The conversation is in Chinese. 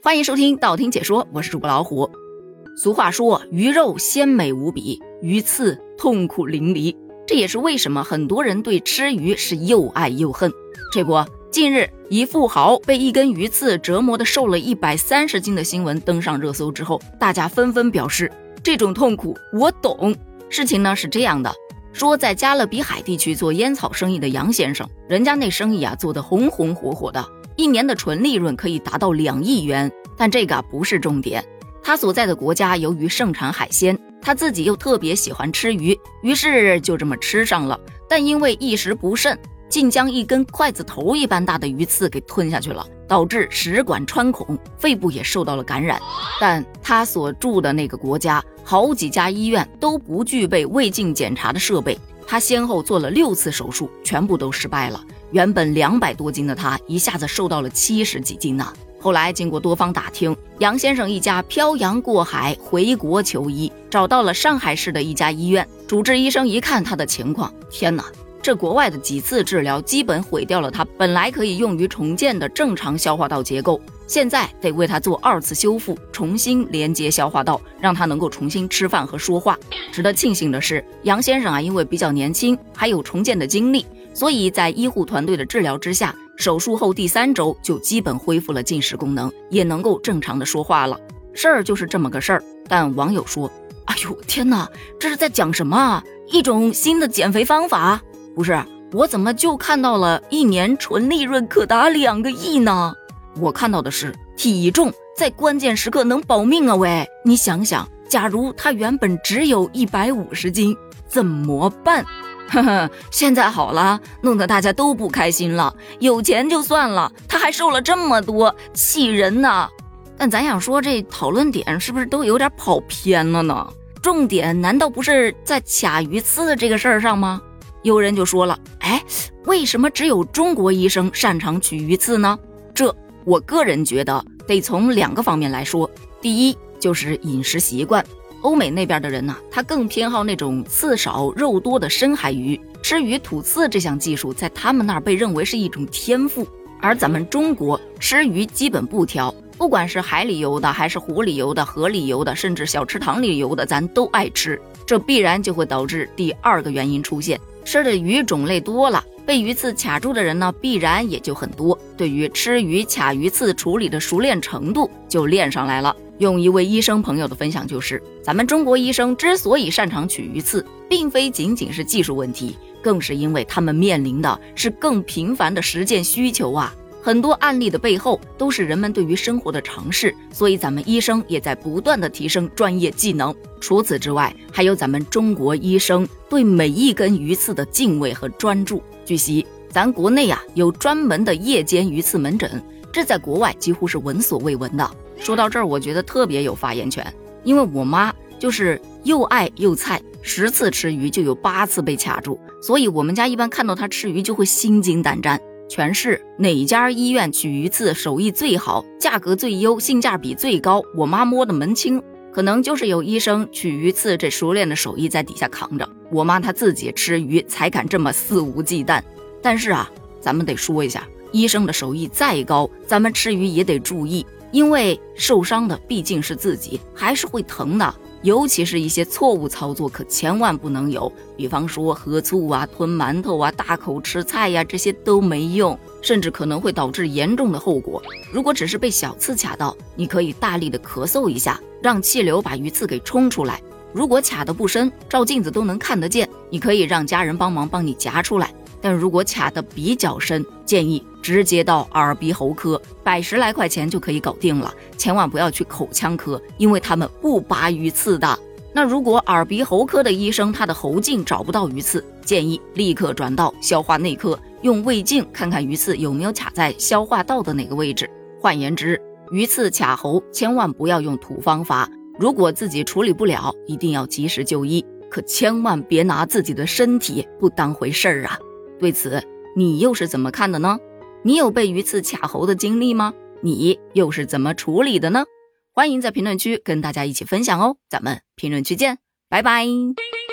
欢迎收听道听解说，我是主播老虎。俗话说，鱼肉鲜美无比，鱼刺痛苦淋漓，这也是为什么很多人对吃鱼是又爱又恨。这不，近日一富豪被一根鱼刺折磨的瘦了130斤的新闻登上热搜之后，大家纷纷表示这种痛苦我懂。事情呢是这样的，说在加勒比海地区做烟草生意的杨先生，人家那生意做得红红火火的，一年的纯利润可以达到2亿元。但这个不是重点，他所在的国家由于盛产海鲜，他自己又特别喜欢吃鱼，于是就这么吃上了。但因为一时不慎，竟将一根筷子头一般大的鱼刺给吞下去了，导致食管穿孔，肺部也受到了感染。但他所住的那个国家好几家医院都不具备胃镜检查的设备，他先后做了6次手术，全部都失败了。原本200多斤的他一下子瘦到了70几斤呢。后来经过多方打听，杨先生一家漂洋过海回国求医，找到了上海市的一家医院。主治医生一看他的情况，天哪，这国外的几次治疗基本毁掉了他本来可以用于重建的正常消化道结构，现在得为他做2次修复，重新连接消化道，让他能够重新吃饭和说话。值得庆幸的是，杨先生因为比较年轻，还有重建的经历，所以在医护团队的治疗之下，手术后第3周就基本恢复了进食功能，也能够正常的说话了。事儿就是这么个事儿，但网友说，哎呦天哪，这是在讲什么啊？一种新的减肥方法？不是，我怎么就看到了一年纯利润可达2个亿呢？我看到的是体重在关键时刻能保命啊喂！你想想，假如他原本只有150斤，怎么办？呵呵，现在好了，弄得大家都不开心了。有钱就算了，他还瘦了这么多，气人呐！但咱想说，这讨论点是不是都有点跑偏了呢？重点难道不是在卡鱼刺的这个事儿上吗？有人就说了，为什么只有中国医生擅长取鱼刺呢？这我个人觉得得从2个方面来说。第一就是饮食习惯，欧美那边的人他更偏好那种刺少肉多的深海鱼，吃鱼吐刺这项技术在他们那儿被认为是一种天赋。而咱们中国吃鱼基本不挑，不管是海里游的还是湖里游的河里游的，甚至小池塘里游的，咱都爱吃。这必然就会导致第2个原因出现，吃的鱼种类多了，被鱼刺卡住的人必然也就很多，对于吃鱼卡鱼刺处理的熟练程度就练上来了。用一位医生朋友的分享就是，咱们中国医生之所以擅长取鱼刺，并非仅仅是技术问题，更是因为他们面临的是更频繁的实践需求啊。很多案例的背后都是人们对于生活的尝试，所以咱们医生也在不断的提升专业技能。除此之外，还有咱们中国医生对每一根鱼刺的敬畏和专注。据悉，咱国内有专门的夜间鱼刺门诊，这在国外几乎是闻所未闻的。说到这儿，我觉得特别有发言权，因为我妈就是又爱又菜，10次吃鱼就有8次被卡住，所以我们家一般看到她吃鱼就会心惊胆战。全市哪家医院取鱼刺手艺最好，价格最优，性价比最高，我妈摸得门清，可能就是有医生取鱼刺这熟练的手艺在底下扛着，我妈她自己吃鱼才敢这么肆无忌惮。但是咱们得说一下，医生的手艺再高，咱们吃鱼也得注意，因为受伤的毕竟是自己，还是会疼的。尤其是一些错误操作可千万不能有，比方说喝醋吞馒头大口吃菜这些都没用，甚至可能会导致严重的后果。如果只是被小刺卡到，你可以大力的咳嗽一下，让气流把鱼刺给冲出来。如果卡得不深，照镜子都能看得见，你可以让家人帮你夹出来。但如果卡得比较深，建议直接到耳鼻喉科，110来块钱就可以搞定了，千万不要去口腔科，因为他们不拔鱼刺的。那如果耳鼻喉科的医生他的喉镜找不到鱼刺，建议立刻转到消化内科，用胃镜看看鱼刺有没有卡在消化道的哪个位置。换言之，鱼刺卡喉千万不要用土方法，如果自己处理不了，一定要及时就医，可千万别拿自己的身体不当回事儿啊。对此你又是怎么看的呢？你有被鱼刺卡喉的经历吗？你又是怎么处理的呢？欢迎在评论区跟大家一起分享哦，咱们评论区见，拜拜。